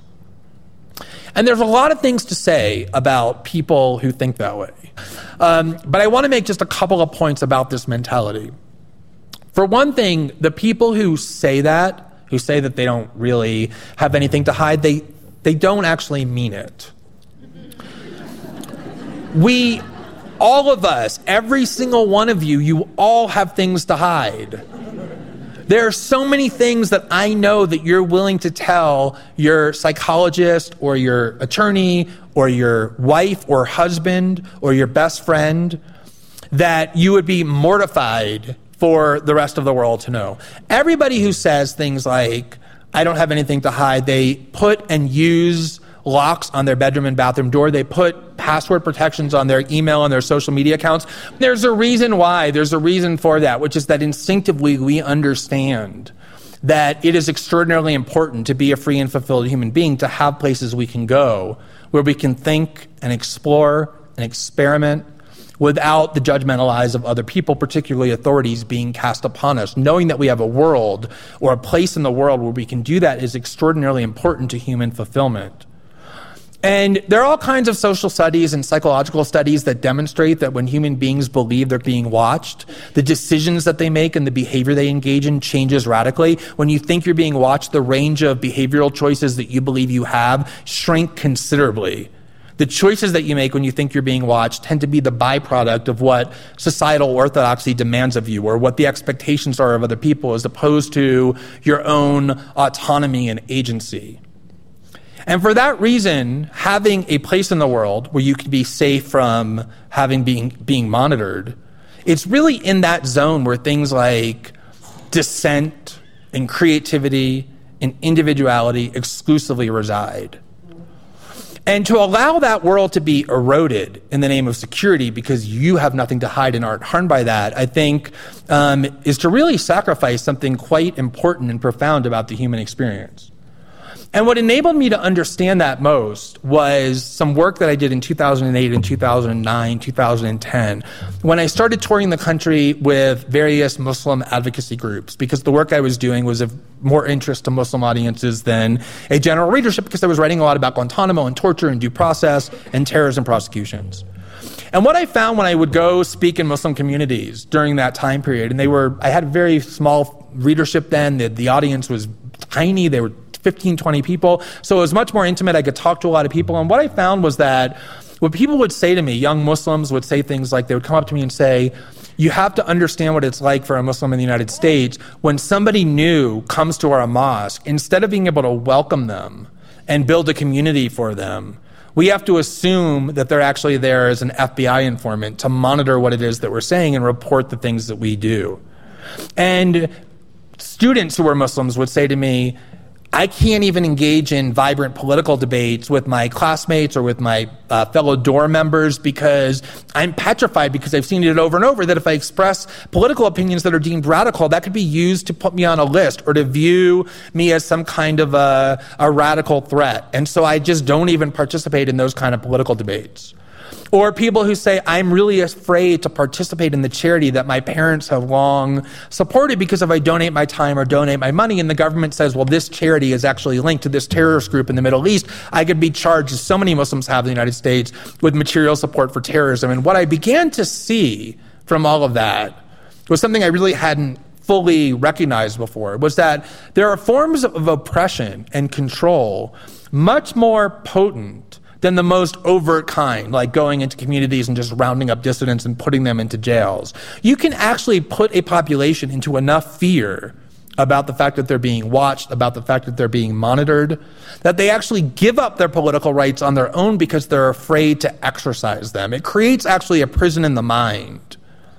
And there's a lot of things to say about people who think that way. Um, but I want to make just a couple of points about this mentality. For one thing, the people who say that, who say that they don't really have anything to hide, they, they don't actually mean it. We, all of us, every single one of you, you all have things to hide. There are so many things that I know that you're willing to tell your psychologist or your attorney or your wife or husband or your best friend that you would be mortified for the rest of the world to know. Everybody who says things like, I don't have anything to hide, they put and use locks on their bedroom and bathroom door. They put password protections on their email and their social media accounts. There's a reason why. There's a reason for that, which is that instinctively we understand that it is extraordinarily important to be a free and fulfilled human being, to have places we can go where we can think and explore and experiment without the judgmental eyes of other people, particularly authorities, being cast upon us. Knowing that we have a world or a place in the world where we can do that is extraordinarily important to human fulfillment. And there are all kinds of social studies and psychological studies that demonstrate that when human beings believe they're being watched, the decisions that they make and the behavior they engage in changes radically. When you think you're being watched, the range of behavioral choices that you believe you have shrink considerably. The choices that you make when you think you're being watched tend to be the byproduct of what societal orthodoxy demands of you or what the expectations are of other people, as opposed to your own autonomy and agency. And for that reason, having a place in the world where you can be safe from having being being monitored, it's really in that zone where things like dissent and creativity and individuality exclusively reside. And to allow that world to be eroded in the name of security because you have nothing to hide and aren't harmed by that, I think, um, is to really sacrifice something quite important and profound about the human experience. And what enabled me to understand that most was some work that I did in two thousand eight and two thousand nine, two thousand ten, when I started touring the country with various Muslim advocacy groups, because the work I was doing was of more interest to Muslim audiences than a general readership, because I was writing a lot about Guantanamo and torture and due process and terrorism prosecutions. And what I found when I would go speak in Muslim communities during that time period, and they were, I had a very small readership then, the, the audience was tiny, they were fifteen, twenty people. So it was much more intimate. I could talk to a lot of people. And what I found was that what people would say to me, young Muslims would say things like, they would come up to me and say, you have to understand what it's like for a Muslim in the United States when somebody new comes to our mosque. Instead of being able to welcome them and build a community for them, we have to assume that they're actually there as an F B I informant to monitor what it is that we're saying and report the things that we do. And students who were Muslims would say to me, I can't even engage in vibrant political debates with my classmates or with my uh, fellow dorm members because I'm petrified, because I've seen it over and over, that if I express political opinions that are deemed radical, that could be used to put me on a list or to view me as some kind of a, a radical threat. And so I just don't even participate in those kind of political debates. Or people who say, I'm really afraid to participate in the charity that my parents have long supported because if I donate my time or donate my money and the government says, well, this charity is actually linked to this terrorist group in the Middle East, I could be charged, as so many Muslims have in the United States, with material support for terrorism. And what I began to see from all of that was something I really hadn't fully recognized before, was that there are forms of oppression and control much more potent than the most overt kind, like going into communities and just rounding up dissidents and putting them into jails. You can actually put a population into enough fear about the fact that they're being watched, about the fact that they're being monitored, that they actually give up their political rights on their own because they're afraid to exercise them. It creates actually a prison in the mind.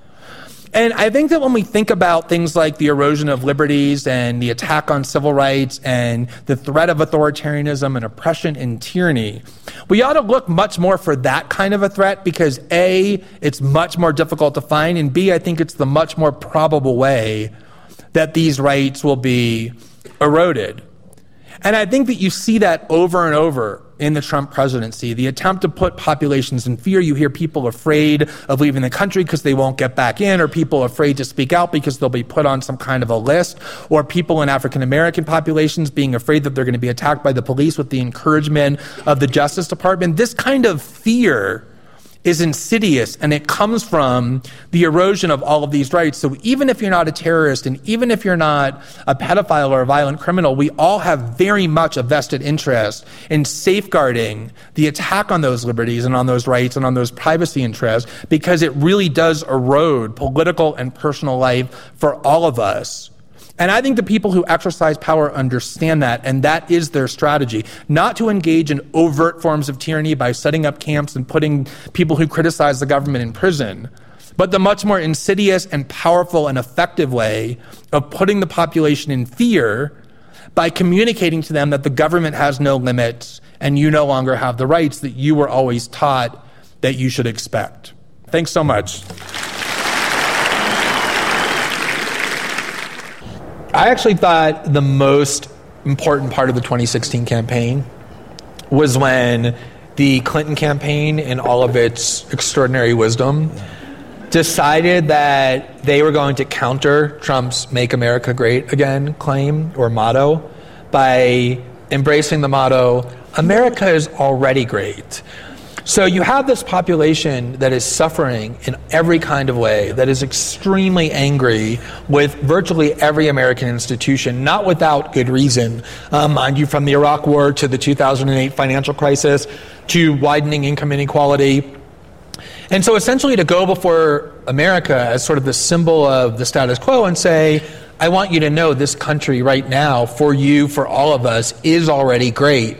And I think that when we think about things like the erosion of liberties and the attack on civil rights and the threat of authoritarianism and oppression and tyranny, we ought to look much more for that kind of a threat because A, it's much more difficult to find, and B, I think it's the much more probable way that these rights will be eroded. And I think that you see that over and over in the Trump presidency, the attempt to put populations in fear. You hear people afraid of leaving the country because they won't get back in, or people afraid to speak out because they'll be put on some kind of a list, or people in African-American populations being afraid that they're going to be attacked by the police with the encouragement of the Justice Department. This kind of fear is insidious, and it comes from the erosion of all of these rights. So even if you're not a terrorist, and even if you're not a pedophile or a violent criminal, we all have very much a vested interest in safeguarding the attack on those liberties and on those rights and on those privacy interests, because it really does erode political and personal life for all of us. And I think the people who exercise power understand that, and that is their strategy. Not to engage in overt forms of tyranny by setting up camps and putting people who criticize the government in prison, but the much more insidious and powerful and effective way of putting the population in fear by communicating to them that the government has no limits and you no longer have the rights that you were always taught that you should expect. Thanks so much. I actually thought the most important part of the twenty sixteen campaign was when the Clinton campaign, in all of its extraordinary wisdom, decided that they were going to counter Trump's Make America Great Again claim or motto by embracing the motto, America is already great. So you have this population that is suffering in every kind of way, that is extremely angry with virtually every American institution, not without good reason. Um, mind you, from the Iraq War to the two thousand eight financial crisis to widening income inequality. And so essentially to go before America as sort of the symbol of the status quo and say, I want you to know this country right now, for you, for all of us, is already great,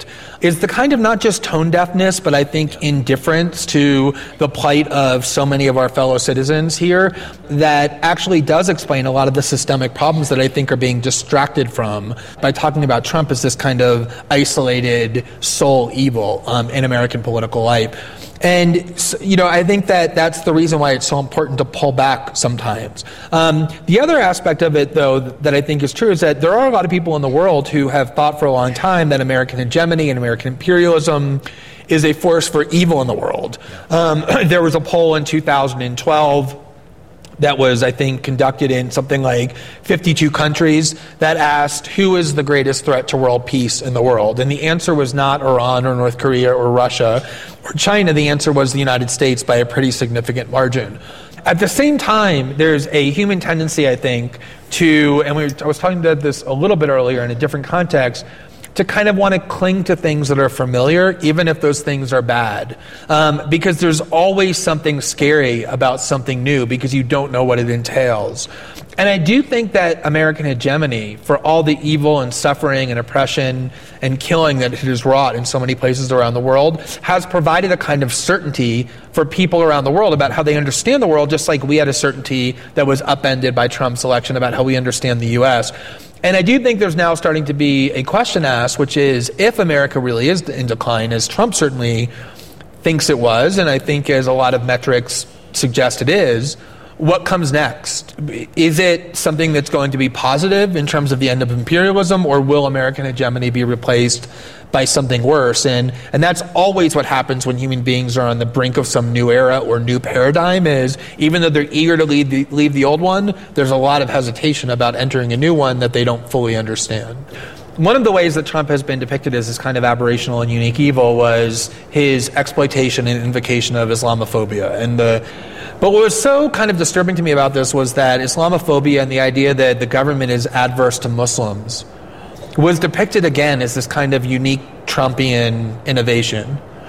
is the kind of not just tone deafness, but I think indifference to the plight of so many of our fellow citizens here that actually does explain a lot of the systemic problems that I think are being distracted from by talking about Trump as this kind of isolated sole evil um, in American political life. And, you know, I think that that's the reason why it's so important to pull back sometimes. Um, the other aspect of it, though, that I think is true is that there are a lot of people in the world who have thought for a long time that American hegemony and American imperialism is a force for evil in the world. Um, there was a poll in two thousand twelve that was, I think, conducted in something like fifty-two countries that asked who is the greatest threat to world peace in the world. And the answer was not Iran or North Korea or Russia or China. The answer was the United States by a pretty significant margin. At the same time, there's a human tendency, I think, to, and we were, I was talking about this a little bit earlier in a different context, to kind of want to cling to things that are familiar, even if those things are bad. Um, because there's always something scary about something new because you don't know what it entails. And I do think that American hegemony, for all the evil and suffering and oppression and killing that it has wrought in so many places around the world, has provided a kind of certainty for people around the world about how they understand the world, just like we had a certainty that was upended by Trump's election about how we understand the U S. And I do think there's now starting to be a question asked, which is if America really is in decline, as Trump certainly thinks it was, and I think as a lot of metrics suggest it is, what comes next? Is it something that's going to be positive in terms of the end of imperialism, or will American hegemony be replaced by something worse? And and that's always what happens when human beings are on the brink of some new era or new paradigm, is even though they're eager to leave the, leave the old one, there's a lot of hesitation about entering a new one that they don't fully understand. One of the ways that Trump has been depicted as this kind of aberrational and unique evil was his exploitation and invocation of Islamophobia. And the But what was so kind of disturbing to me about this was that Islamophobia and the idea that the government is adverse to Muslims was depicted again as this kind of unique Trumpian innovation.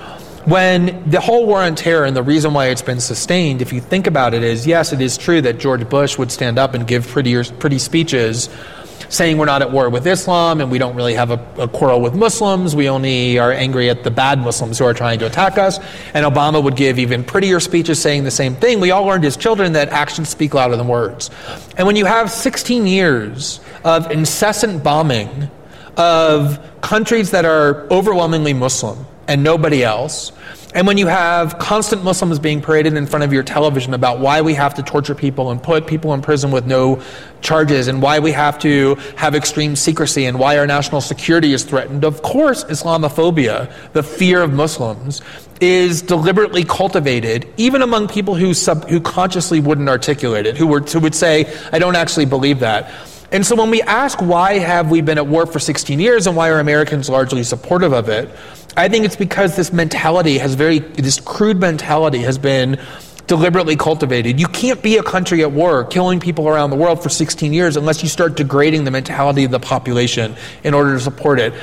When the whole war on terror and the reason why it's been sustained, if you think about it, is yes, it is true that George Bush would stand up and give pretty, pretty speeches saying we're not at war with Islam and we don't really have a, a quarrel with Muslims. We only are angry at the bad Muslims who are trying to attack us. And Obama would give even prettier speeches saying the same thing. We all learned as children that actions speak louder than words. And when you have sixteen years of incessant bombing of countries that are overwhelmingly Muslim and nobody else, and when you have constant Muslims being paraded in front of your television about why we have to torture people and put people in prison with no charges and why we have to have extreme secrecy and why our national security is threatened, of course Islamophobia, the fear of Muslims, is deliberately cultivated even among people who sub, who consciously wouldn't articulate it, who, were, who would say, I don't actually believe that. And so when we ask why have we been at war for sixteen years and why are Americans largely supportive of it, I think it's because this mentality has very, this crude mentality has been deliberately cultivated. You can't be a country at war killing people around the world for sixteen years unless you start degrading the mentality of the population in order to support it.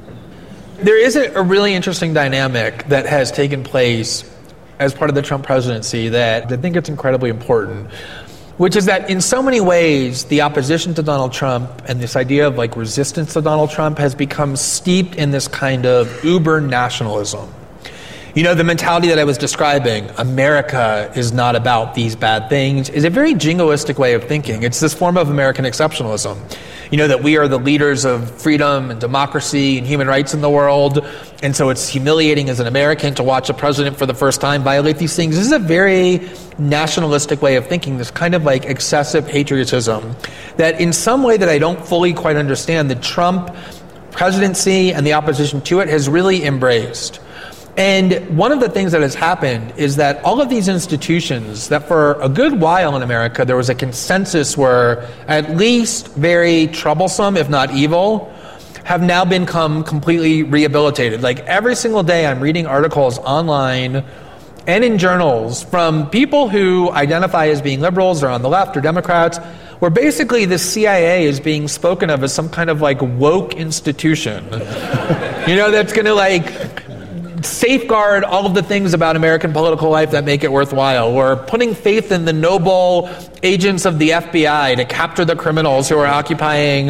There is a, a really interesting dynamic that has taken place as part of the Trump presidency that I think it's incredibly important, which is that in so many ways, the opposition to Donald Trump and this idea of like resistance to Donald Trump has become steeped in this kind of uber nationalism. You know, the mentality that I was describing, America is not about these bad things, is a very jingoistic way of thinking. It's this form of American exceptionalism. You know, that we are the leaders of freedom and democracy and human rights in the world, and so it's humiliating as an American to watch a president for the first time violate these things. This is a very nationalistic way of thinking, this kind of like excessive patriotism that in some way that I don't fully quite understand, the Trump presidency and the opposition to it has really embraced. And one of the things that has happened is that all of these institutions that for a good while in America there was a consensus were at least very troublesome, if not evil, have now become completely rehabilitated. Like every single day I'm reading articles online and in journals from people who identify as being liberals or on the left or Democrats, where basically the C I A is being spoken of as some kind of like woke institution, you know, that's going to like safeguard all of the things about American political life that make it worthwhile, or putting faith in the noble agents of the F B I to capture the criminals who are occupying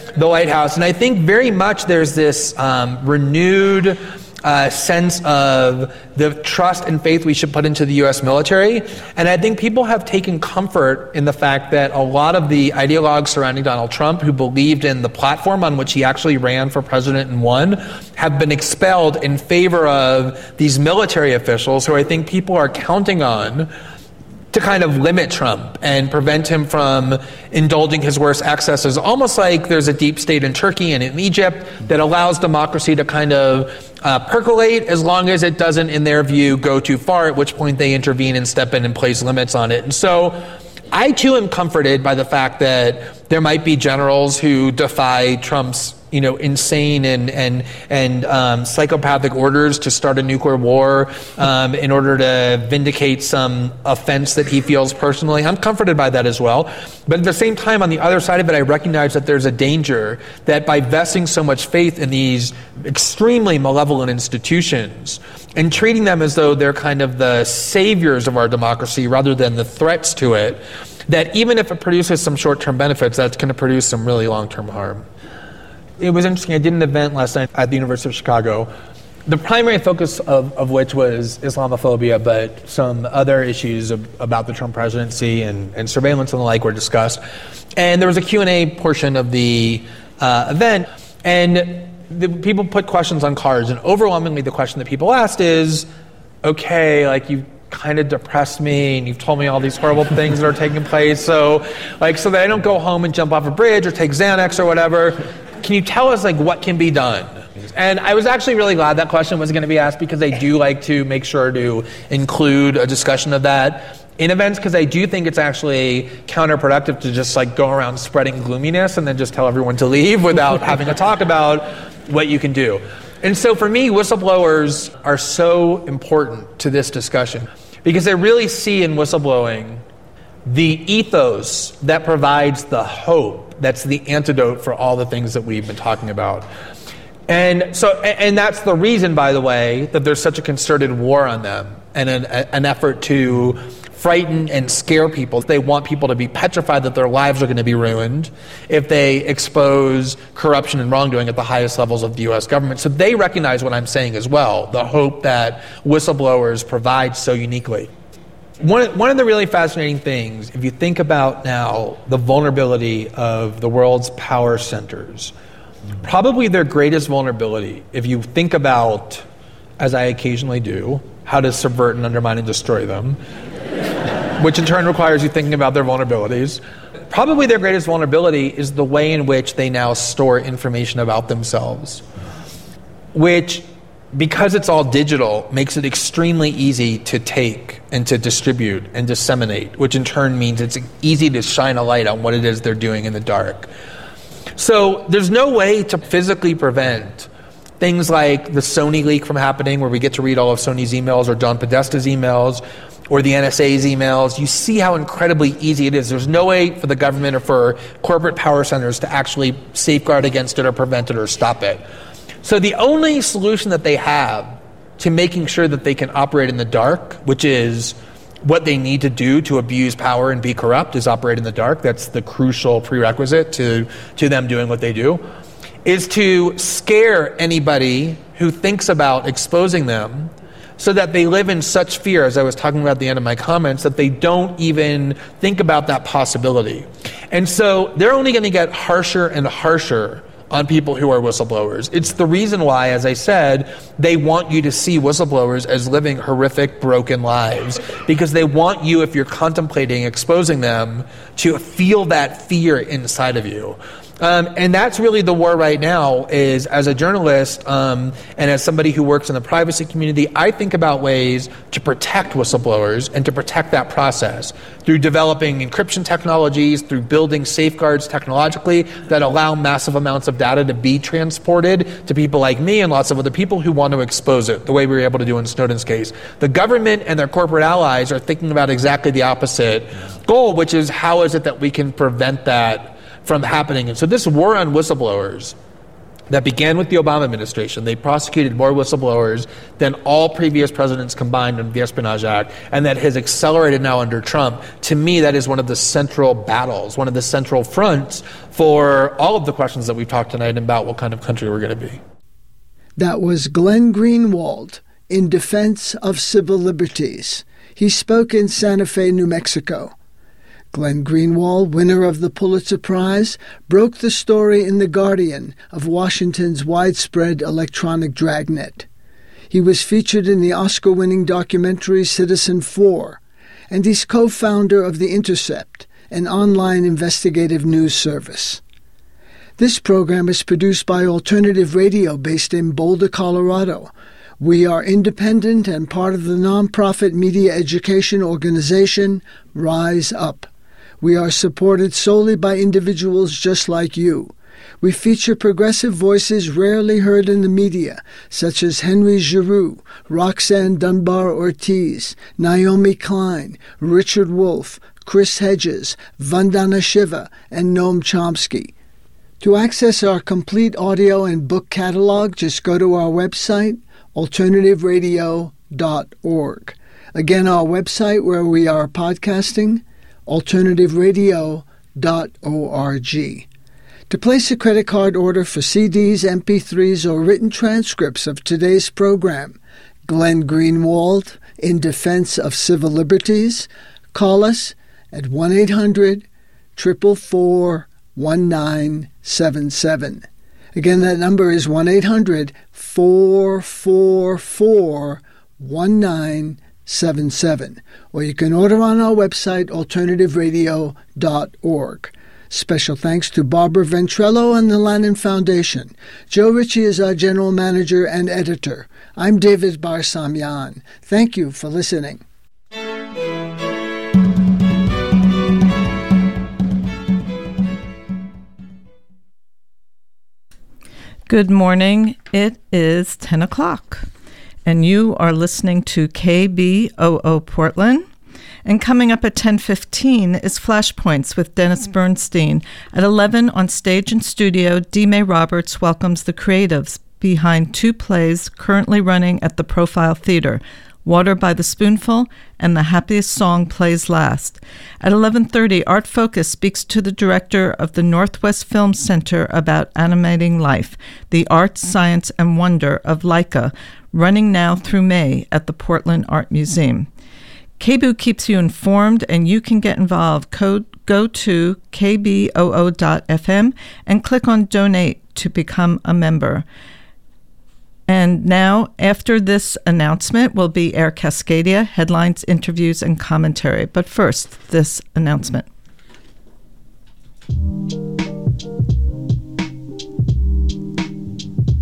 the White House. And I think very much there's this um, renewed uh, sense of the trust and faith we should put into the U S military. And I think people have taken comfort in the fact that a lot of the ideologues surrounding Donald Trump who believed in the platform on which he actually ran for president and won have been expelled in favor of these military officials who I think people are counting on to kind of limit Trump and prevent him from indulging his worst excesses, almost like there's a deep state in Turkey and in Egypt that allows democracy to kind of uh, percolate as long as it doesn't, in their view, go too far, at which point they intervene and step in and place limits on it. And so I, too, am comforted by the fact that there might be generals who defy Trump's you know, insane and and and um, psychopathic orders to start a nuclear war um, in order to vindicate some offense that he feels personally. I'm comforted by that as well. But at the same time, on the other side of it, I recognize that there's a danger that by vesting so much faith in these extremely malevolent institutions and treating them as though they're kind of the saviors of our democracy rather than the threats to it, that even if it produces some short-term benefits, that's going to produce some really long-term harm. It was interesting. I did an event last night at the University of Chicago, the primary focus of, of which was Islamophobia, but some other issues of, about the Trump presidency and, and surveillance and the like were discussed. And there was a Q and A portion of the uh, event, and the people put questions on cards, and overwhelmingly the question that people asked is, okay, like you kind of depressed me and you've told me all these horrible things that are taking place, so like so that I don't go home and jump off a bridge or take Xanax or whatever, can you tell us like what can be done? And I was actually really glad that question was going to be asked, because I do like to make sure to include a discussion of that in events, because I do think it's actually counterproductive to just like go around spreading gloominess and then just tell everyone to leave without having a talk about what you can do. And so for me, whistleblowers are so important to this discussion because I really see in whistleblowing the ethos that provides the hope that's the antidote for all the things that we've been talking about. And so, and that's the reason, by the way, that there's such a concerted war on them and an, an effort to frighten and scare people. They want people to be petrified that their lives are going to be ruined if they expose corruption and wrongdoing at the highest levels of the U S government. So they recognize what I'm saying as well, the hope that whistleblowers provide so uniquely. One, one of the really fascinating things, if you think about now the vulnerability of the world's power centers, probably their greatest vulnerability, if you think about, as I occasionally do, how to subvert and undermine and destroy them, which in turn requires you thinking about their vulnerabilities, probably their greatest vulnerability is the way in which they now store information about themselves, which, because it's all digital, makes it extremely easy to take and to distribute and disseminate, which in turn means it's easy to shine a light on what it is they're doing in the dark. So there's no way to physically prevent things like the Sony leak from happening, where we get to read all of Sony's emails or John Podesta's emails or the N S A's emails. You see how incredibly easy it is. There's no way for the government or for corporate power centers to actually safeguard against it or prevent it or stop it. So the only solution that they have to making sure that they can operate in the dark, which is what they need to do to abuse power and be corrupt, is operate in the dark. That's the crucial prerequisite to, to them doing what they do, is to scare anybody who thinks about exposing them so that they live in such fear, as I was talking about at the end of my comments, that they don't even think about that possibility. And so they're only going to get harsher and harsher on people who are whistleblowers. It's the reason why, as I said, they want you to see whistleblowers as living horrific, broken lives, because they want you, if you're contemplating exposing them, to feel that fear inside of you. Um, and that's really the war right now, is as a journalist um, and as somebody who works in the privacy community, I think about ways to protect whistleblowers and to protect that process through developing encryption technologies, through building safeguards technologically that allow massive amounts of data to be transported to people like me and lots of other people who want to expose it, the way we were able to do in Snowden's case. The government and their corporate allies are thinking about exactly the opposite goal, which is how is it that we can prevent that from happening. And so this war on whistleblowers that began with the Obama administration. They prosecuted more whistleblowers than all previous presidents combined under the Espionage Act, and that has accelerated now under Trump. To me, that is one of the central battles, one of the central fronts for all of the questions that we've talked tonight about what kind of country we're going to be. That was Glenn Greenwald in defense of civil liberties. He spoke in Santa Fe, New Mexico. Glenn Greenwald, winner of the Pulitzer Prize, broke the story in The Guardian of Washington's widespread electronic dragnet. He was featured in the Oscar-winning documentary Citizen Four, and he's co-founder of The Intercept, an online investigative news service. This program is produced by Alternative Radio based in Boulder, Colorado. We are independent and part of the nonprofit media education organization Rise Up. We are supported solely by individuals just like you. We feature progressive voices rarely heard in the media, such as Henry Giroux, Roxanne Dunbar-Ortiz, Naomi Klein, Richard Wolff, Chris Hedges, Vandana Shiva, and Noam Chomsky. To access our complete audio and book catalog, just go to our website, alternative radio dot org. Again, our website where we are podcasting, alternative radio dot org. To place a credit card order for C Ds, M P threes, or written transcripts of today's program, Glenn Greenwald, in defense of civil liberties, call us at one eight hundred, four four four, one nine seven seven. Again, that number is one eight hundred, four four four, one nine seven seven. Or you can order on our website, alternative radio dot org. Special thanks to Barbara Ventrello and the Lannan Foundation. Joe Ritchie is our general manager and editor. I'm David Barsamian. Thank you for listening. Good morning. It is ten o'clock, and you are listening to K B O O Portland. And coming up at ten fifteen is Flashpoints with Dennis Bernstein. At eleven on Stage and Studio, D. May Roberts welcomes the creatives behind two plays currently running at the Profile Theater, Water by the Spoonful and The Happiest Song Plays Last. At eleven thirty, Art Focus speaks to the director of the Northwest Film Center about animating life, the art, science, and wonder of Laika, running now through May at the Portland Art Museum. K B O O keeps you informed, and you can get involved. Code, go to k b o o dot f m and click on Donate to become a member. And now, after this announcement, will be Air Cascadia, headlines, interviews, and commentary. But first, this announcement.